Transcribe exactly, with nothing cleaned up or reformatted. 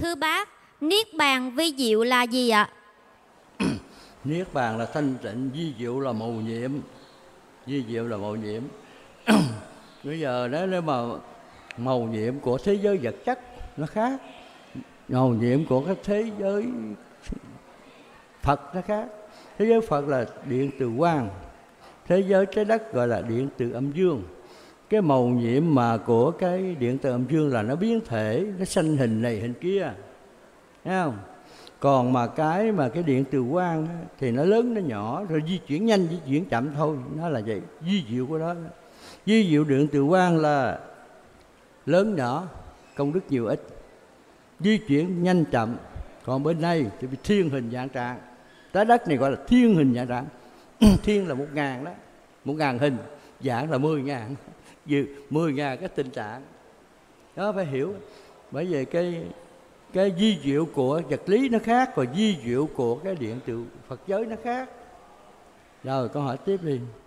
Thưa bác, niết bàn vi diệu là gì ạ? Niết bàn là thanh tịnh, vi diệu là mầu nhiệm. Vi diệu là mầu nhiệm. Bây giờ đó, nếu mà mầu nhiệm của thế giới vật chất nó khác, mầu nhiệm của cái thế giới Phật nó khác. Thế giới Phật là điện từ quang, thế giới trái đất gọi là điện từ âm dương. Cái mầu nhiệm mà của cái điện từ âm dương là nó biến thể, nó sanh hình này hình kia, thấy không? Còn mà cái mà cái điện từ quang thì nó lớn nó nhỏ, rồi di chuyển nhanh di chuyển chậm thôi, nó là vậy. Vi diệu của đó, vi diệu điện từ quang là lớn nhỏ, công đức nhiều ít, di chuyển nhanh chậm. Còn bên đây thì bị thiên hình dạng trạng. Trái đất này gọi là thiên hình dạng trạng. Thiên là một ngàn đó, một ngàn hình, dạng là mười ngàn, mười ngàn cái tình trạng đó, phải hiểu. Bởi vì cái cái vi diệu của vật lý nó khác, còn vi diệu của cái điện từ Phật giới nó khác. Rồi câu hỏi tiếp đi.